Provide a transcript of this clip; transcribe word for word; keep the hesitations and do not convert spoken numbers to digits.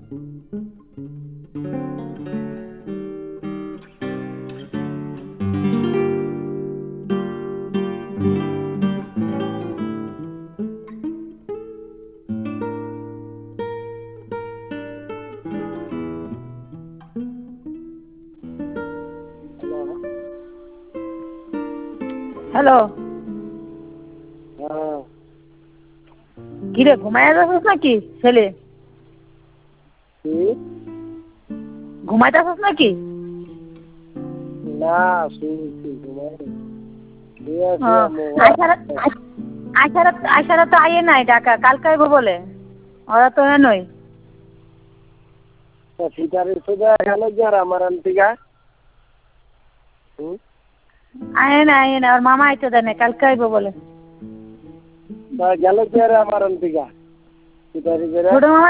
Hello, কিরে ঘুমায় যাচ্ছিস নাকি ছেলে? ঘুমাইতেছিস নাকি? না শুনছি আইসারা তো আইয়ে নাই ঢাকা, কালকে আইব বলে। ওরা তো নই ফিটারের সোজা গেল যে আর আমার আন্টিকা আয়ে না আয়ে না, ওর মামা আইতে দেয় না, কালকে আইব বলে। গেল যে আর আমার আন্টিকা ফিটারি ছোট মামা